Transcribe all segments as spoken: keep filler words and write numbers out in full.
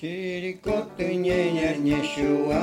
chỉ có tự nhẹ nhẹ nhẹ Yeshua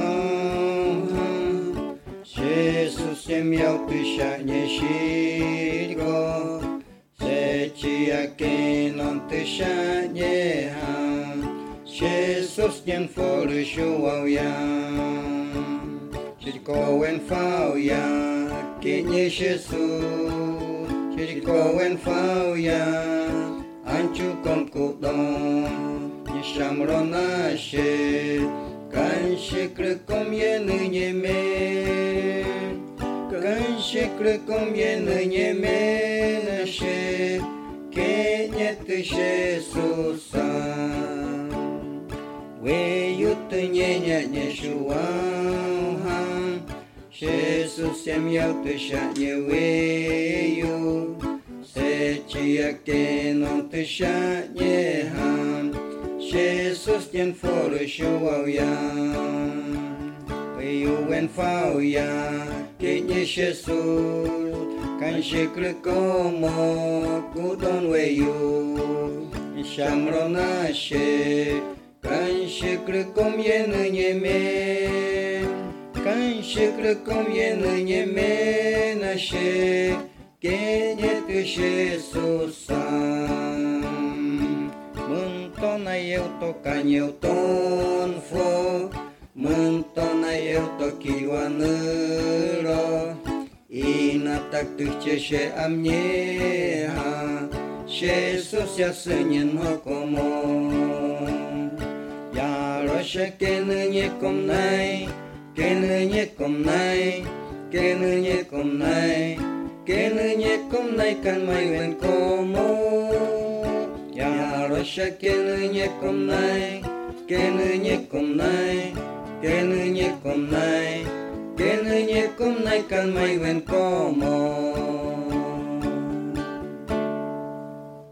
Jesus xem yêu tự sa nhẹ chỉ có sẽ chỉ cái non tự sa nhẹ ha Jesus nhân phổ lưu Yeshua ya chỉ có quen phao ya cái nhẹ Jesus chỉ có quen phao ya anh chú con cuộc đời Shamrona she kan shikre kom ye ne nyeme kan shikre kom ye ne nyeme na she ke nyet she susa we yut nye nye nye shuwa Jesus sem yau te sha nye we yu se chia ke non te sha nye ham Jesus nhân phổ lưu Yeshua ya, vì yêu quen phao ya, kể như Jesus, can she cứ có một cú đón về yêu, Shamrona she, can she cứ công yên ở nhẹ mê, can she cứ công yên ở nhẹ mê na she, kể như từ Jesus sang. Mừng na yêu to cả nhiều tôn phô mừng to na yêu to kỳ hoa nữ ro ina tak tu che she am nhé ha she so sia se nhân ho como ya ro she ke nữ nhé com này ke nữ nhé com này ke nữ nhé com này ke nữ nhé com này can mai ven como ya rosha ke nữ nhé com này ke nữ nhé com này ke nữ nhé com này ke nữ nhé com này can mai ven como